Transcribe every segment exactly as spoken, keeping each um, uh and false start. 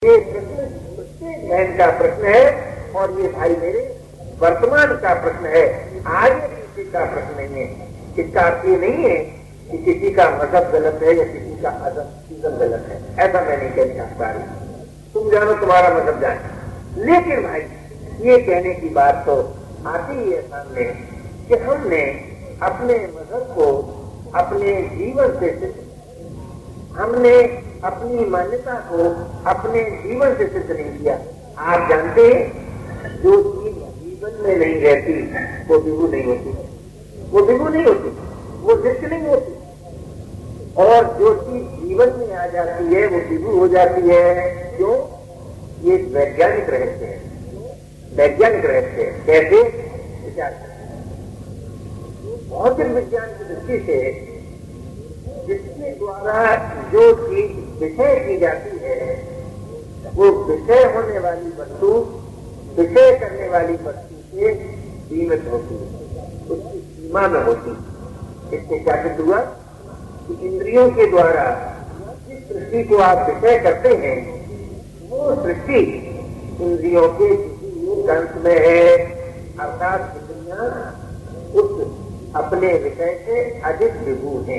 ये प्रश्न प्रत्येक बहन का प्रश्न है और ये भाई मेरे वर्तमान का प्रश्न है, आगे किसी का प्रश्न नहीं है। इसका अर्थ ये नहीं है कि किसी का मजहब गलत है या किसी का अदम गलत है, ऐसा मैं नहीं कहना चाहता रही। तुम जानो, तुम्हारा मजहब जाने, लेकिन भाई ये कहने की बात तो आती ही है सामने कि हमने अपने मजहब को अपने जीवन से सिद्ध, हमने अपनी मान्यता को अपने जीवन से सिद्ध नहीं किया। आप जानते हैं, जो चीज जीवन में नहीं रहती वो विभू नहीं होती, वो विभू नहीं होती, वो दृश्य नहीं होती। और जो चीज जीवन में आ जाती है वो विभू हो जाती है। क्यों? ये वैज्ञानिक रहस्य है, वैज्ञानिक रहस्य है। कैसे? विचार भौतिक विज्ञान की दृष्टि से जिसके द्वारा जो चीज विषय की जाती है वो विषय होने वाली वस्तु विषय करने वाली वस्तु से सीमित होती है, उसकी सीमा में होती है। इससे क्या सिद्ध हुआ कि इंद्रियों के द्वारा जिस सृष्टि को आप विषय करते हैं वो सृष्टि इंद्रियों के किसी एक अंश में है, अर्थात इंद्रियां उस अपने विषय से अधिक विभू हैं।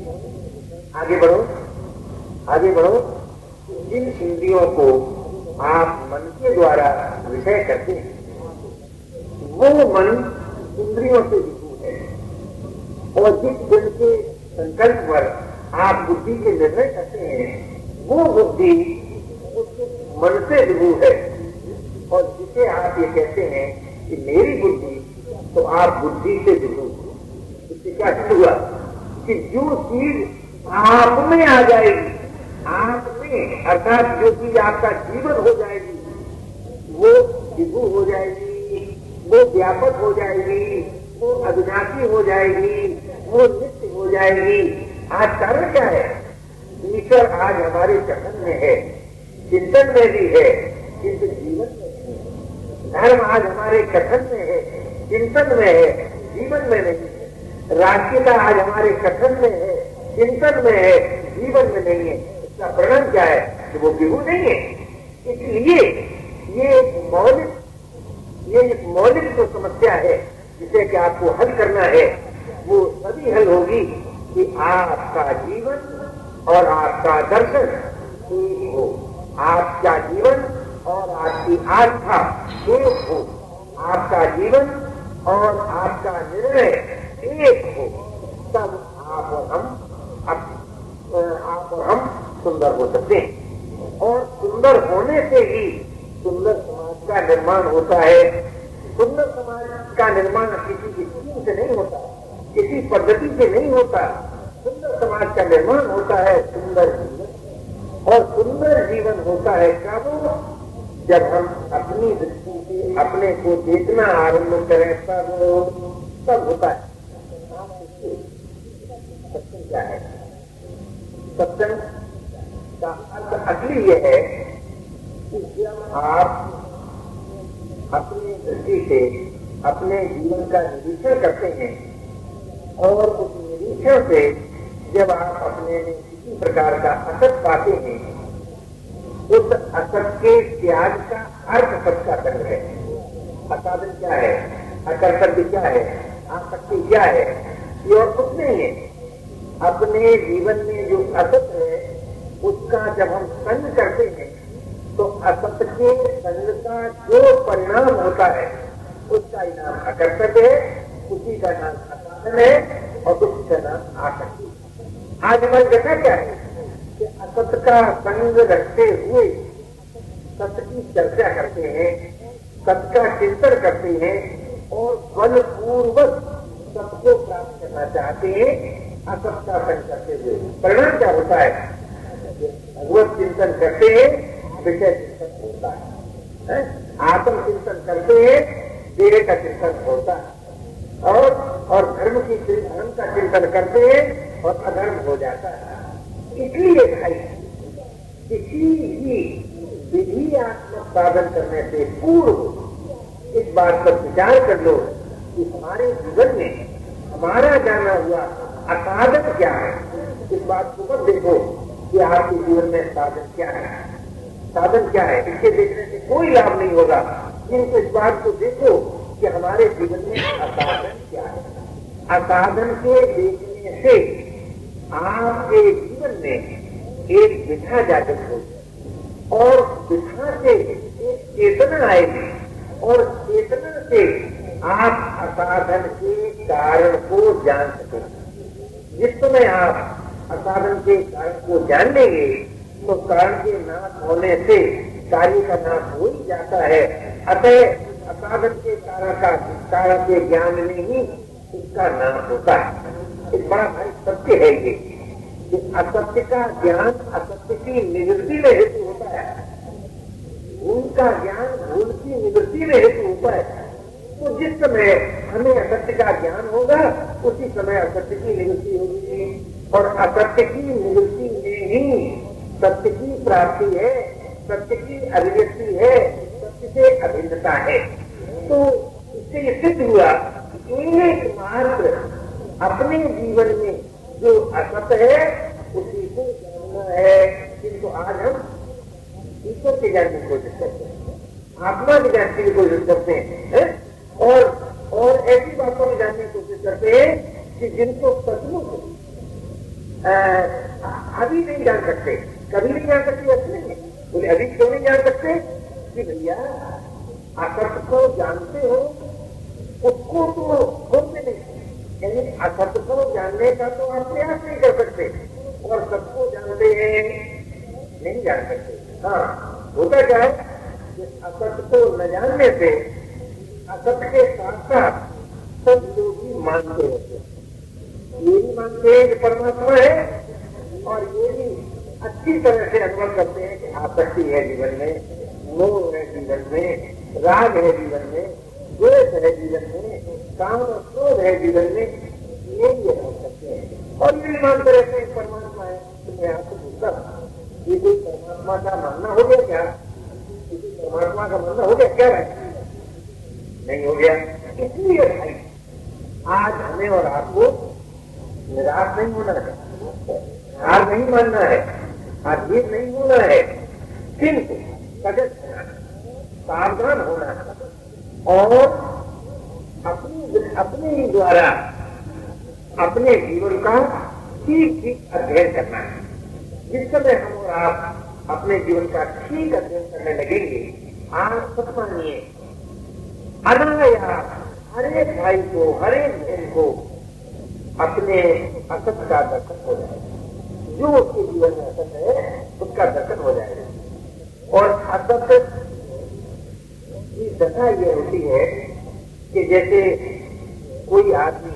आगे बढ़ो, आगे बढ़ो। जिन इंद्रियों को आप मन के द्वारा विषय करते हैं वो मन इंद्रियों से विभू है, और जिस दिन के संकल्प पर आप बुद्धि के निर्णय करते हैं वो बुद्धि उस मन से विभू है। और जिसे आप ये कहते हैं कि मेरी बुद्धि, तो आप बुद्धि से विभू। इससे क्या हुआ कि जो चीज आप में आ जाएगी, आप में अर्थात जो चीज आपका जीवन हो जाएगी वो विभू हो जाएगी, वो व्यापक हो जाएगी, वो अविनाशी हो जाएगी, वो नित्य हो जाएगी। आज कारण क्या है? ईश्वर आज हमारे कथन में है, चिंतन में भी है, किंतु जीवन में नहीं। धर्म आज हमारे कथन में है, चिंतन में है, जीवन में नहीं है। राष्ट्रीयता आज हमारे कथन में है, चिंतन में है, जीवन में नहीं है। इसका परिणाम क्या है कि वो विभू नहीं है। इसलिए ये एक मौलिक ये एक मौलिक जो समस्या है जिसे कि आपको हल करना है वो तभी हल होगी कि आपका जीवन और आपका दर्शन एक हो, आपका जीवन और आपकी आस्था एक हो, आपका जीवन और आपका निर्णय एक हो, तब आप और हम आप और हम सुंदर हो सकते हैं। और सुंदर होने से ही सुंदर समाज का निर्माण होता है। सुंदर समाज का निर्माण किसी स्कीम से नहीं होता, किसी पद्धति से नहीं होता। सुंदर समाज का निर्माण होता है सुंदर जीवन, और सुंदर जीवन होता है कब? जब हम अपनी दृष्टि से अपने को देखना आरंभ करें, तब तब होता है। सत्संग क्या है? सत्संग का अर्थ असली ये है कि जब आप अपनी दृष्टि से अपने जीवन का निरीक्षण करते हैं और उस निरीक्षण से जब आप अपने में किसी प्रकार का असत पाते हैं, उस असत के त्याग का अर्थ सबका संग है। असाधन क्या है? अकर्तव्य क्या है? आसक्ति क्या है? ये और कुछ नहीं है। अपने जीवन में जो असत है उसका जब हम संग करते हैं तो असत के संग का जो परिणाम होता है उसका नाम अकर्तव्य है, उसी का नाम असाधन है और उसी का नाम आसक्ति। आज हमारी घटना क्या है कि असत का संग रखते हुए सत्य की चर्चा करते हैं, सत्य का चिंतन करते हैं और बलपूर्वक सबको प्राप्त करना चाहते हैं। असत का संग करते हुए परिणाम क्या होता है? भगवत चिंतन करते हैं, विषय चिंतन होता है, आत्म चिंतन करते हैं, देह का चिंतन होता है, और और धर्म की धर्म का चिंतन करते हैं और अधर्म हो जाता है। इसलिए भाई किसी भी विधियात्मक साधन करने से पूर्व इस बात पर विचार कर लो कि हमारे जीवन में हमारा जाना हुआ असाधन क्या है। इस बात को मत देखो कि आपके जीवन में साधन क्या है। साधन क्या है? इसके देखने से कोई लाभ नहीं होगा, किंतु इस बात को देखो कि हमारे जीवन में असाधन क्या है। असाधन के देखने से आपके जीवन में एक दिशा जागृत होगी और दिशा से एक चेतना आएगी और चेतना से आप असाधन के कारण को जान सकेंगे। जिस समय आप असाधन के कारण को जान लेंगे तो कारण के नाश होने से कार्य का नाश हो ही जाता है। अतः असाधन के कारण का कारण के ज्ञान में ही उसका नाश होता है। एक बड़ा भारी सत्य है ये कि असत्य का ज्ञान असत्य की निवृत्ति में हेतु होता है। उनका ज्ञान भूल की निवृत्ति में हेतु होता है। तो जिस समय हमें असत्य का ज्ञान होगा उसी समय असत्य की निवृत्ति होगी और असत्य की निवृत्ति में ही सत्य की प्राप्ति है, सत्य की अभिव्यक्ति है, सत्य से अभिन्नता है। तो इससे ये सिद्ध हुआ एक मात्र अपने जीवन में जो असत्य है उसी को जानना है। किंतु आज हम ईश्वर के जानने की कोशिश करते हैं, आत्मा के जानने की कोशिश करते हैं और और ऐसी बातों को जानने की कोशिश करते हैं कि जिनको सचमुच अभी नहीं जान सकते, कभी नहीं जान सकते। ऐसे नहीं बोले अभी क्यों नहीं जान सकते कि भैया असत्य को जानते हो उसको तो खोलते नहीं, यानी असत्य को जानने का तो आप प्रयास नहीं कर सकते और सबको जानते हैं नहीं जान सकते। हाँ, होता क्या है कि असत्य को न जानने से असत्य के साथ साथ सब लोग ही मानते रहते हैं। ये भी मानते हैं कि परमात्मा है और ये भी अच्छी तरह से अनुभव करते हैं कि आसक्ति है जीवन में, मोह है जीवन में, राग है जीवन में, द्वेष है जीवन में, काम और क्रोध है जीवन में। ये भी अनुभव करते हैं और ये भी मानते रहते हैं परमात्मा है। तो मैं आपको पूछता हूँ ये कोई परमात्मा का मानना हो गया क्या? किसी परमात्मा का मानना हो गया क्या? नहीं हो गया। इसलिए भाई आज हमें और आपको निराश नहीं होना है, हार नहीं मानना है, अधीर नहीं होना है, किंतु सजग होना है, सावधान होना है और अपनी अपने द्वारा अपने जीवन का ठीक ठीक अध्ययन करना है। जिस समय हम और आप अपने जीवन का ठीक अध्ययन करने लगेंगे, आप सब मानिए अनायास हरेक भाई को हरेक बहन को अपने असत का दर्शन हो जाएगा। जो उसके जीवन में असत है उसका दर्शन हो जाएगा। और असत की दशा ये होती है कि जैसे कोई आदमी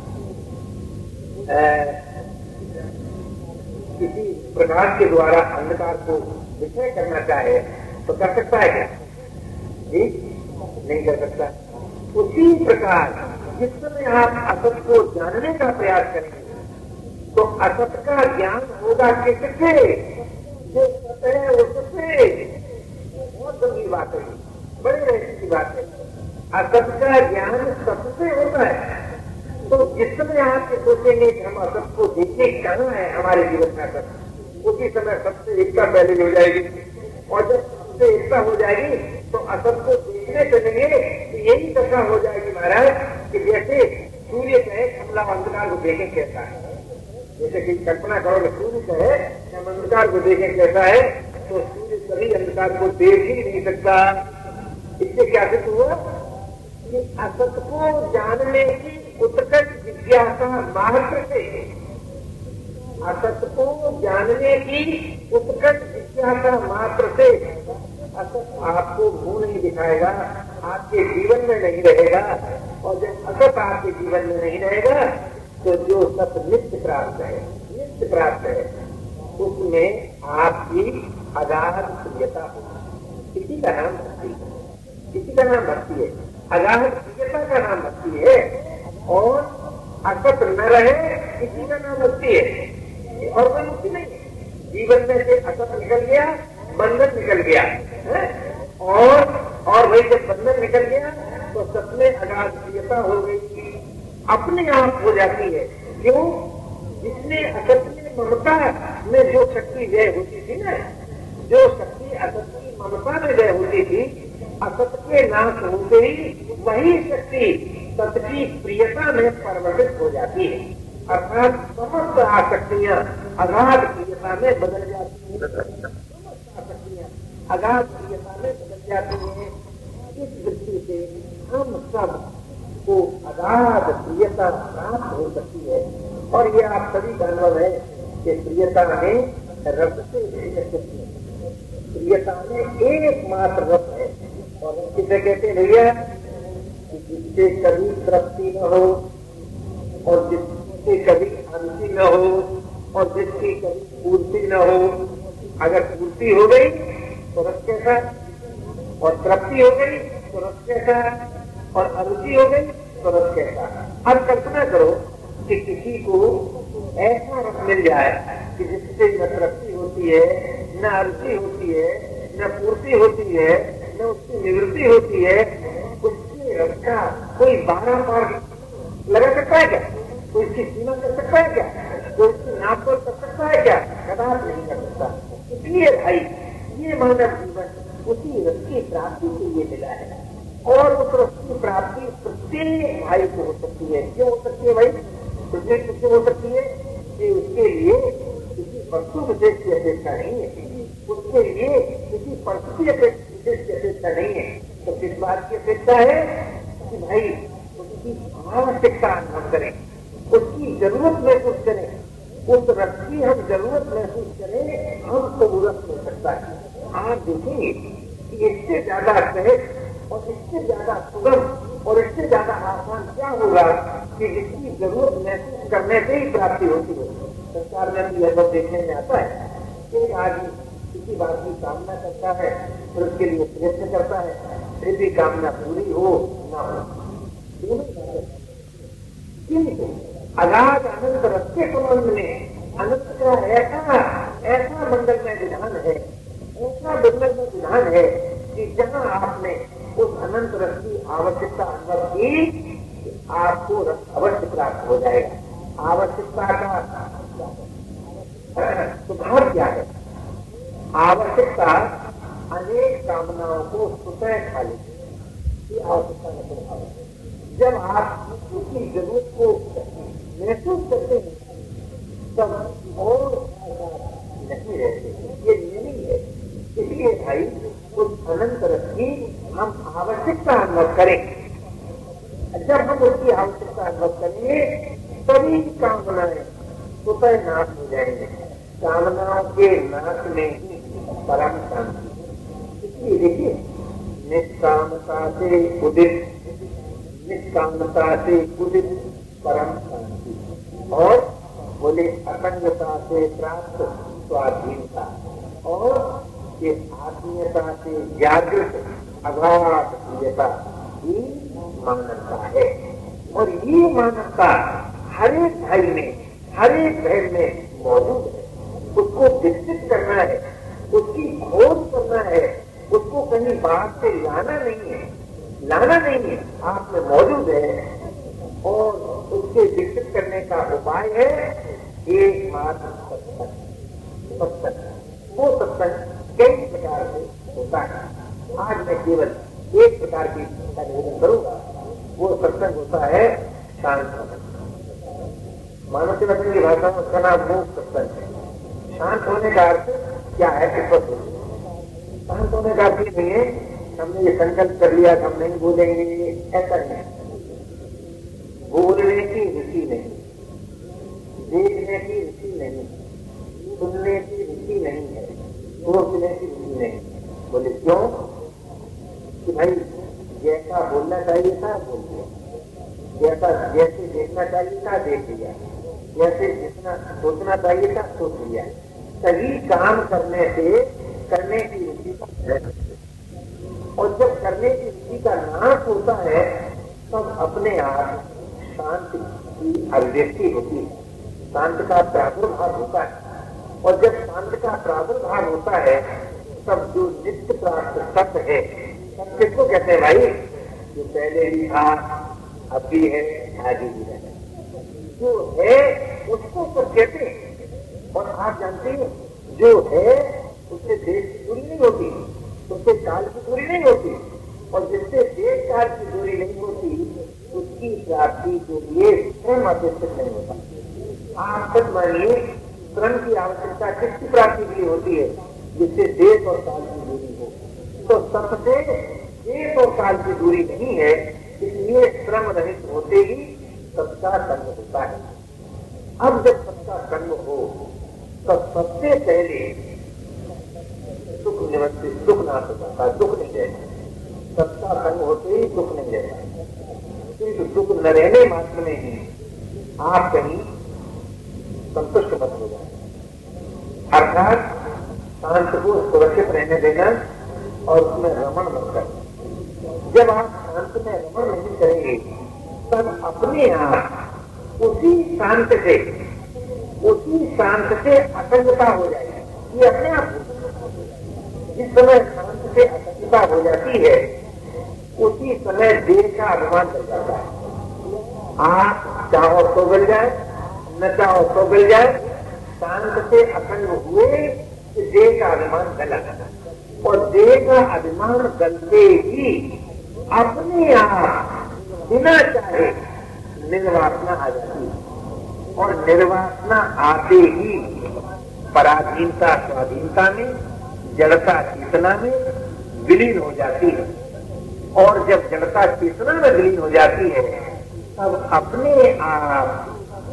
किसी प्रकाश के द्वारा अंधकार को विषय करना चाहे तो कर सकता है क्या? जी नहीं कर सकता। उसी प्रकार जिस समय आप असत को जानने का प्रयास करेंगे तो असत का ज्ञान होगा किससे? जो सत्य है उससे। बहुत गंभीर बात है, बड़ी रहस्य की बात है। असत का ज्ञान सबसे होता है। तो जिस समय आप ये सोचेंगे कि हम असत को देखने कहाँ है हमारे जीवन का असत, उसी समय सबसे एकता पहले हो जाएगी और जब सबसे एकता हो जाएगी तो असत को देखने चलेंगे तो यही दशा हो जाएगी महाराज कि जैसे सूर्य कहे कमला अंधकार को देखें कैसा है। जैसे कि कल्पना करो कि सूर्य कहे हम अंधकार को देखें कैसा है, तो सूर्य कभी अंधकार को देख ही नहीं सकता। इससे क्या सिद्ध हुआ कि असत को जानने की उत्कट जिज्ञासा मात्र से, असत को जानने की उत्कट जिज्ञासा मात्र से असत आपको मुंह नहीं दिखाएगा, आपके जीवन में नहीं रहेगा। और जब असत आपके जीवन में नहीं रहेगा तो जो सत नित्य प्राप्त है, नित्य प्राप्त है, उसमें आपकी अगाध प्रियता होगी। इसी का नाम भक्ति है, इसी का नाम भक्ति है। अगाध प्रियता का नाम भक्ति है और असत न रहे इसी का नाम मुक्ति है और कोई मुक्ति नहीं है। जीवन में से असत निकल गया, बंधन निकल गया है? और और वही जब बंधन निकल गया तो सत में अगाध प्रियता हो गई, अपने आप हो जाती है। क्यों? जिसने असत में ममता में जो शक्ति व्यय होती थी ना, जो शक्ति असत की ममता में जय होती थी, असत के नाश होते ही वही शक्ति सत की प्रियता में परिवर्तित हो जाती है। अर्थात समस्त आसक्तियां अगाध प्रियता में बदल जाती हैं, आसक्तियां अगाध प्रियता में बदल जाती हैं। इस दृष्टि से हम सब को अगाध प्रियता प्राप्त हो सकती है। और ये आप सभी का अनुभव है कि प्रियता में रस से प्रियता में एकमात्र रस है। और किसे कहते हैं भैया, जिससे कभी तृप्ति न हो और जिससे कभी अंति न हो और जिसकी कभी पूर्ति न हो। अगर पूर्ति हो गई तो रस कैसा, और तृप्ति हो गई तो रस कैसा, और अरुचि हो गई तो रस कैसा। अब कल्पना करो कि किसी को ऐसा रस मिल जाए कि जिससे न तृप्ति होती है, न अरुचि होती है, न पूर्ति होती है, न उसकी निवृत्ति होती है। उसकी रस का कोई बारह पार लगा सकता है क्या? कोई इसकी सीमा कर सकता है क्या? कोई इसकी नाप तोल कर सकता है क्या? कदापि नहीं कर सकता। इसलिए भाई ये मानव जीवन उसी रस की प्राप्ति के लिए मिला है। और उस रस की प्राप्ति प्रत्येक भाई को हो सकती है। क्यों हो सकती है भाई? प्रत्येक किससे हो सकती है कि उसके लिए किसी वस्तु विशेष की अपेक्षा नहीं है, उसके लिए किसी परिस्थिति विशेष की अपेक्षा नहीं है। तो किस बात की अपेक्षा है कि भाई उसकी आवश्यकता अनुभव करें, उसकी जरूरत महसूस करें, उस रस की हम जरूरत महसूस करें, हमको वो रस मिल सकता है। आप देखेंगे कि इससे ज्यादा सहज और इससे ज्यादा सुगम और इससे ज्यादा आसान क्या होगा कि जिसकी जरूरत महसूस करने से ही प्राप्ति होती है। संसार में भी अनुभव देखने में आता है कि आदमी किसी बात की कामना करता है, फिर उसके लिए प्रयत्न करता है, फिर भी कामना पूरी हो ना हो। किंतु अगाध अनंत रस के संबंध में अनंत का ऐसा ऐसा मंगलमय विधान है, ऐसा मंगलमय विधान है कि जहाँ आपने उस अनंत रस की आवश्यकता अनुभव की, आपको रस अवश्य प्राप्त हो जाएगा। आवश्यकता का सुधार क्या है? आवश्यकता अनेक कामनाओं को स्वतः खा लेती है। आवश्यकता का स्वभाव है। जब आप उसकी जरूरत को महसूस करते हैं तब और नहीं रहते, ये नहीं है। इसलिए भाई उस अनंत रस की हम आवश्यकता अनुभव करें। जब हम उसकी आवश्यकता अनुभव करेंगे तभी कामनाएं स्वतः नाश हो जाएंगे। कामनाओं के नाश में ही परम शांति। इसलिए देखिए, निष्कामता से उदित निष्कामता से उदित परम शांति, और बोले असंगता से प्राप्त स्वाधीनता, और ये आत्मीयता से जागृत अगाध प्रियता ही मानवता है। और ये मानवता हर एक भाई में, हर एक बहन में मौजूद है। उसको विकसित करना है, उसकी खोज करना है, उसको कहीं बाहर से लाना नहीं है, लाना नहीं है, आप में मौजूद है। और उसके विकसित करने का उपाय है एकमात्र सत्संग। सत्संग वो सत्संग कई प्रकार से होता है। आज मैं केवल एक प्रकार की निवेदन करूंगा, वो सत्संग होता है शांत। मानव के वचन की भाषा में उसका नाम मोक्ष सत्संग है। शांत होने का अर्थ क्या है? किस्मत होती है। शांत होने का अर्थ नहीं है हमने ये संकल्प कर लिया हम नहीं बोलेंगे, ऐसा नहीं। बोलने की रुचि नहीं, देखने की रुचि नहीं, सुनने की रुचि नहीं है, सोचने की रुचि नहीं। बोले क्यों? कि भाई जैसा बोलना चाहिए था बोल दिया, जैसा जैसे देखना चाहिए था देख लिया, जैसे जितना सोचना चाहिए था सोच लिया। सही काम करने से करने की रुचि है, और जब करने की रुचि का नाश होता है तब अपने आप शांति की अभिव्यक्ति होती है, शांत का प्रादुर्भाव होता है। और जब शांत का प्रादुर्भाव होता है तब जो नित्य प्राप्त सत्य है, सत्य किसको कहते हैं भाई? जो पहले भी था, अब भी है, आगे भी है, जो है उसको सत्य कहते हैं। और आप जानते हैं जो है उससे देश की दूरी नहीं होती, उससे काल की दूरी नहीं होती, और जिससे देश काल की दूरी नहीं होती उसकी प्राप्ति के लिए श्रम अपेक्षित नहीं होता। आप खुद मानिए, श्रम की आवश्यकता किसकी प्राप्ति के लिए होती है? जिससे देश और काल की दूरी हो। तो सबसे देश और काल की दूरी नहीं है, इसलिए श्रम रहित होते ही सबका कर्म होता है। अब जब सबका कर्म हो तो सबसे पहले सुख निवृत्ति, दुख नाश हो जाता है, दुख नहीं रहता। सबका कर्म होते ही दुख नहीं रहता, किंतु दुख न रहने मात्र में ही आप कहीं संतुष्ट मत हो जाए। अर्थात शांत को सुरक्षित रहने देना और उसमें रमण मत करना। जब आप शांत में रमण नहीं करेंगे तब अपने आप उसी शांत से उसी शांत से असंगता हो जाएगी। ये अपने आप जिस समय शांत से असंगता हो जाती है उसी समय देह का अभिमान कर जाता है। आप चाहो तो मिल जाए, न चाहो तो मिल जाए, शांत से असंग हुए कि देह का अभिमान गला, और देह का अभिमान गलते ही अपने आप बिना चाहे निर्वासना आ जाती है, और निर्वासना आते ही पराधीनता स्वाधीनता में, जड़ता चेतना में विलीन हो जाती है। और जब जड़ता चेतना में विलीन हो जाती है तब अपने आप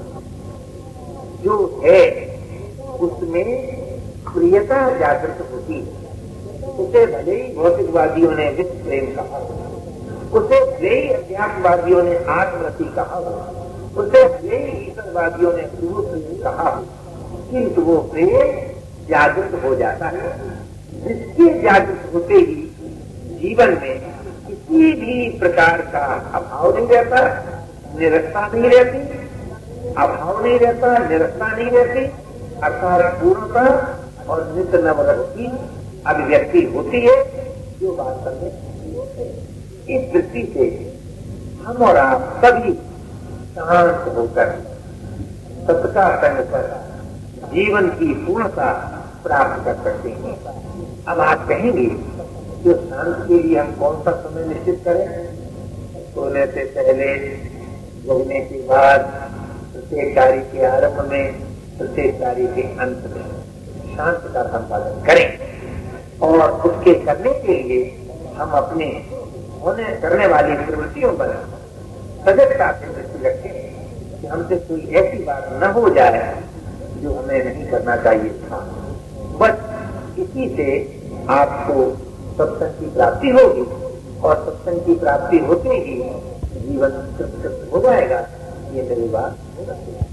जो है उसमें प्रियता जागृत होती है। उसे भले ही भौतिकवादियों ने विश्व प्रेम कहा, उसे भले ही अध्यात्मवादियों ने आत्मरति कहा, उसे भले ही ईश्वरवादियों ने गुरु प्रेम कहा, किंतु वो प्रेम जागृत हो जाता है। जिसके जागृत होते ही जीवन में किसी भी प्रकार का अभाव नहीं रहता, निरस्ता नहीं रहती, अभाव नहीं रहता, निरस्ता नहीं रहती, अर्थात पूर्णता और नित्य नवरस की अभिव्यक्ति होती है, जो वास्तव में इस दृष्टि से हम और आप सभी शांत होकर सत्ता संग कर जीवन की पूर्णता प्राप्त कर सकते हैं। अब आप कहेंगे कि शांत के लिए हम कौन सा समय निश्चित करें? सोने से पहले, सोने के बाद, प्रत्येक कार्य के आरंभ में, प्रत्येक कार्य के अंत में शांत का संपादन करें। और उसके करने के लिए हम अपने होने करने वाली प्रवृत्तियों पर सजगता से दृष्टि रखें कि हमसे कोई ऐसी बात न हो जाए जो हमें नहीं करना चाहिए था। बस इसी से आपको सत्संग की प्राप्ति होगी, और सत्संग की प्राप्ति होते ही जीवन तृप्त हो जाएगा। ये मेरी बात हो जाती है।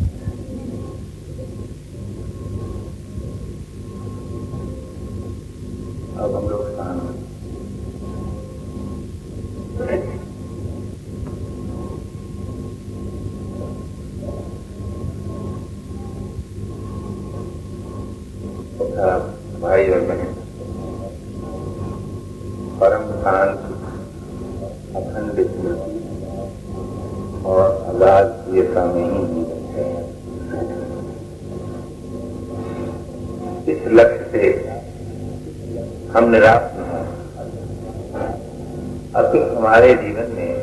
अब हम लोग शांत भाई और बहन, परम शांत अखंड स्मृति और अगाध प्रियता में ही जीवन है। इस लक्ष्य से हम निराश न हों, अपितु हमारे जीवन में